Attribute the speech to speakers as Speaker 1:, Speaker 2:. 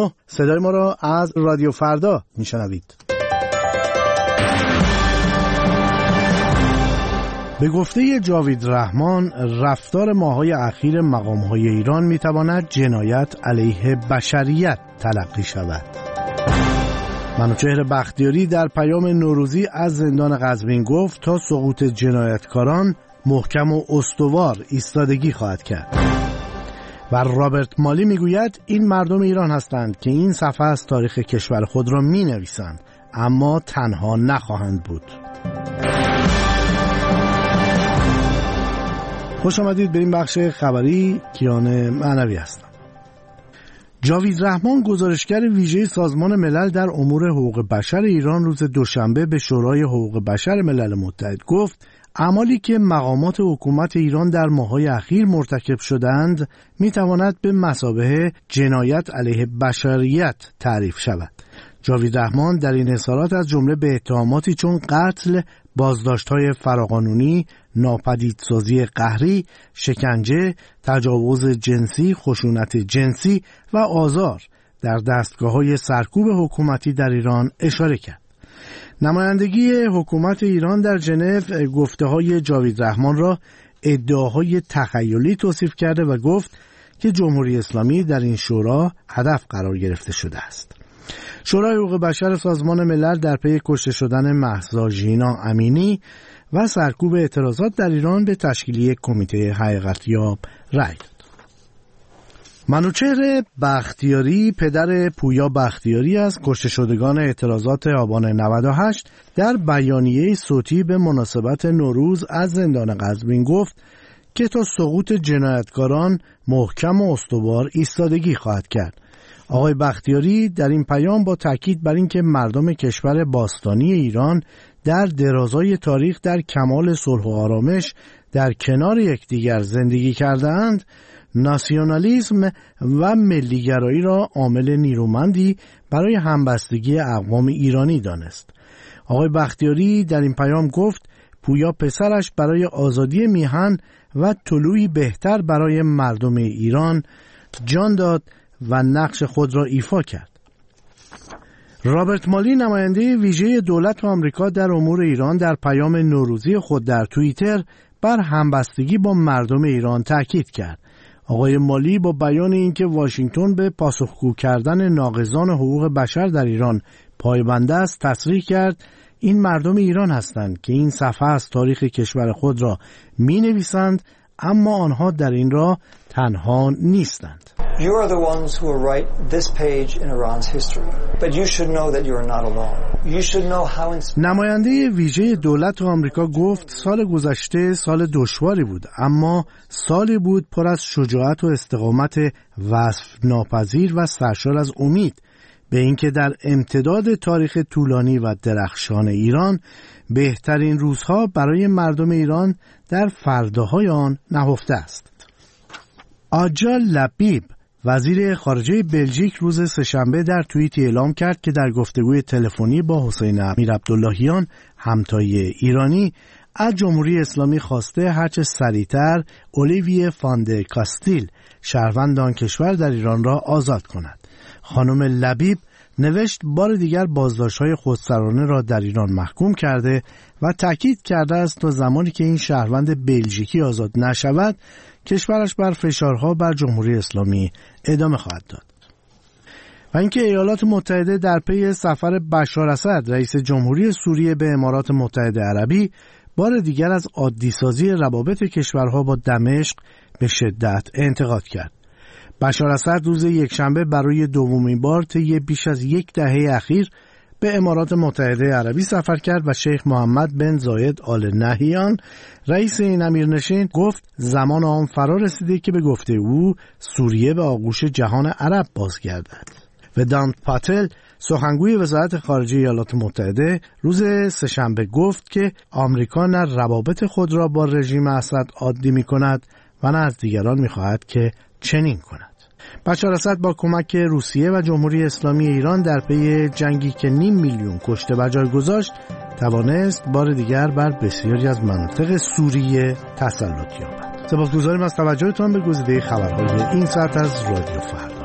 Speaker 1: 9 صدای ما را از رادیو فردا میشنوید. به گفته جاوید رحمان، رفتار ماه‌های اخیر مقام‌های ایران می‌تواند جنایت علیه بشریت تلقی شود. منوچهر بختیاری در پیام نوروزی از زندان قزوین گفت تا سقوط جنایتکاران محکم و استوار ایستادگی خواهد کرد. و رابرت مالی میگوید این مردم ایران هستند که این صفحه از تاریخ کشور خود را می‌نویسند، اما تنها نخواهند بود. خوش آمدید به این بخش خبری. کیان معنوی هستم. جاوید رحمان، گزارشگر ویژه سازمان ملل در امور حقوق بشر ایران، روز دوشنبه به شورای حقوق بشر ملل متحد گفت اعمالی که مقامات حکومت ایران در ماه‌های اخیر مرتکب شدند میتواند به مثابه جنایت علیه بشریت تعریف شود. جاوید رحمان در این اظهارات از جمله به اتهاماتی چون قتل، بازداشت‌های فراقانونی، ناپدیدسازی قهری، شکنجه، تجاوز جنسی، خشونت جنسی و آزار در دستگاه‌های سرکوب حکومتی در ایران اشاره کرد. نمایندگی حکومت ایران در ژنو گفته‌های جاوید رحمان را ادعاهای تخیلی توصیف کرده و گفت که جمهوری اسلامی در این شورا هدف قرار گرفته شده است. شورای حقوق بشر سازمان ملل در پی کشته شدن مهسا ژینا امینی و سرکوب اعتراضات در ایران به تشکیل یک کمیته حقیقت‌یاب رأی داد. منوچهر بختیاری، پدر پویا بختیاری از کشته شدگان اعتراضات آبان 98، در بیانیه صوتی به مناسبت نوروز از زندان قزوین گفت که تا سقوط جنایتکاران محکم و استوار ایستادگی خواهد کرد. آقای بختیاری در این پیام با تاکید بر اینکه مردم کشور باستانی ایران در درازای تاریخ در کمال صلح و آرامش در کنار یکدیگر زندگی کرده‌اند، ناسیونالیسم و ملیگرایی را عامل نیرومندی برای همبستگی اقوام ایرانی دانست. آقای بختیاری در این پیام گفت پویا پسرش برای آزادی میهن و طلوعی بهتر برای مردم ایران جان داد و نقش خود را ایفا کرد. رابرت مالی، نماینده ویژه دولت آمریکا در امور ایران، در پیام نوروزی خود در توییتر بر همبستگی با مردم ایران تاکید کرد. آقای مالی با بیان اینکه واشنگتن به پاسخگو کردن ناقضان حقوق بشر در ایران پایبند است، تصریح کرد این مردم ایران هستند که این صفحه از تاریخ کشور خود را می‌نویسند، اما آنها در این راه تنها نیستند.
Speaker 2: You are the ones who will write this page in Iran's history. But you should know that you are not alone. You should know how
Speaker 1: نماینده ویژه دولت آمریکا گفت سال گذشته سال دشواری بود، اما سالی بود پر از شجاعت و استقامت وصف ناپذیر و سرشار از امید به اینکه در امتداد تاریخ طولانی و درخشان ایران بهترین روزها برای مردم ایران در فرداهای آن نهفته است. آجا لبیب، وزیر خارجه بلژیک، روز سه‌شنبه در توییتی اعلام کرد که در گفتگوی تلفنی با حسین امیرعبداللهیان، همتای ایرانی، از جمهوری اسلامی خواسته هرچه سریعتر اولیویه فاند کاستیل، شهروند آن کشور، در ایران را آزاد کند. خانم لبیب نوشت بار دیگر بازداشت‌های خودسرانه را در ایران محکوم کرده و تاکید کرده است تا زمانی که این شهروند بلژیکی آزاد نشود، کشورش بر فشارها بر جمهوری اسلامی ادامه خواهد داد. و اینکه ایالات متحده در پی سفر بشار اسد، رئیس جمهوری سوریه، به امارات متحده عربی، بار دیگر از عادی‌سازی روابط کشورها با دمشق به شدت انتقاد کرد. بشار اسد روز یکشنبه برای دومین بار طی بیش از یک دهه اخیر به امارات متحده عربی سفر کرد و شیخ محمد بن زاید آل نهیان، رئیس این امیرنشین، گفت زمان آن فرا رسیده که به گفته او سوریه به آغوش جهان عرب بازگردد. ودانت پاتل، سخنگوی وزارت خارجه ایالات متحده، روز سه‌شنبه گفت که آمریکا نه روابط خود را با رژیم اسد عادی می‌کند و نه از دیگران می‌خواهد که چنین کند. بشار اسد با کمک روسیه و جمهوری اسلامی ایران در پی جنگی که 5 میلیون کشته به جای گذاشت، توانست بار دیگر بر بسیاری از مناطق سوریه تسلط یابد. سپاسگزاریم از توجهتان به گزیده خبرهای این ساعت از رادیو فردا.